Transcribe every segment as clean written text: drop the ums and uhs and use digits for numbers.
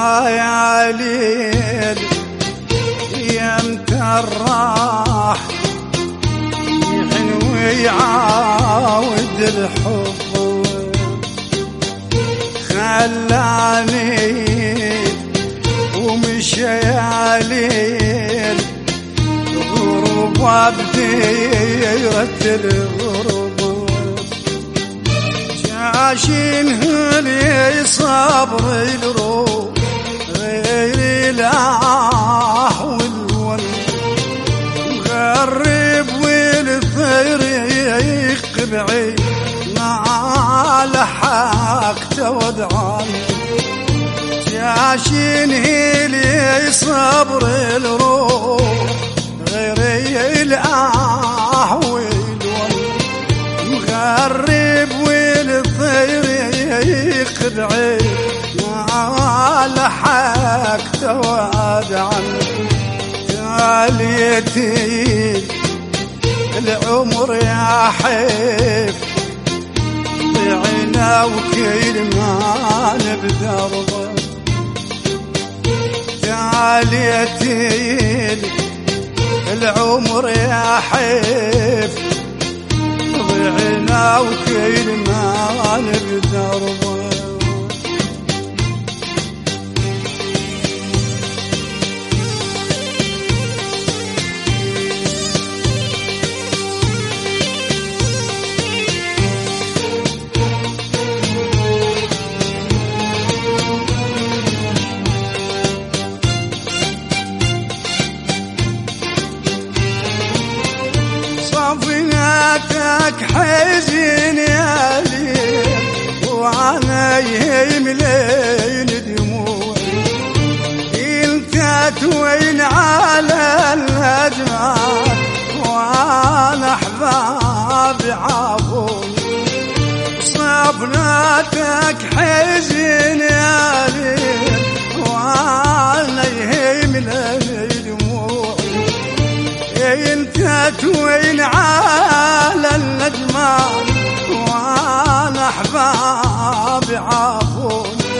يا ليل يمتى الراح يحن ويعاود الحب خلاني ومشى يا ليل غربة بديرة الغربة جاشين هلي صبر الروح غير الآه والون مغرب والفريق بعيد ما لحقت ودعان جاشين هلي صبر الروح غير الآه والون مغرب والفريق بعيد ما لحقت ودعان تاليتي العمر يا حيف ضيعنا وكل ما بدربه تاليتي العمر يا حيف ضيعنا وكل ما بدربه صفناتك حزين يا ليل وانا يملين دموعي انت توين على الاجمال وانا احبابي عافوني صفناتك حزين يا ليل وانا يملين دموعي انت توين على الأجمال وانا احبابي عافوني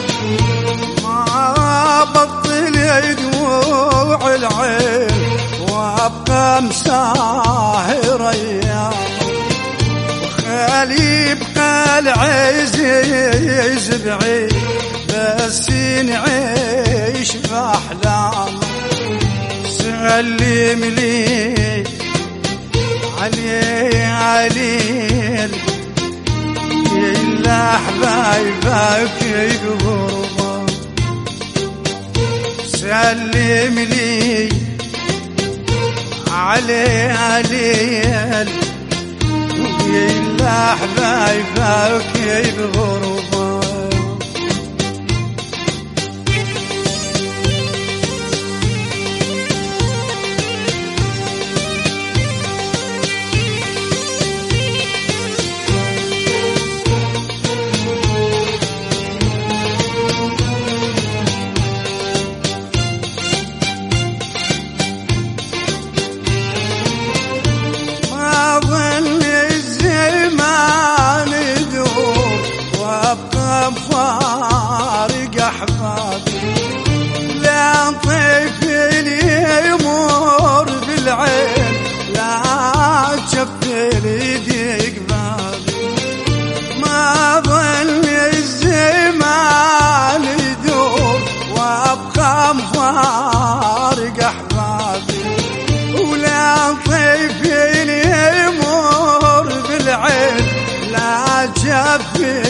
ما بطل يدموع العين وابقى مساهر ايام وخالي يبقى العزيز بعيد بس نعيش باحلام سلم لي علي عليل إلا حبايبك يقربا سلم لي علي عليل إلا حبايبك يقربا فارق أحبابي لا طيف لي يمر بالعين لا تشفي لي ضيق بابي ما ظل الزمان يدور وابقى مفارق أحبابي ولا طيف لي يمر بالعين لا تشفي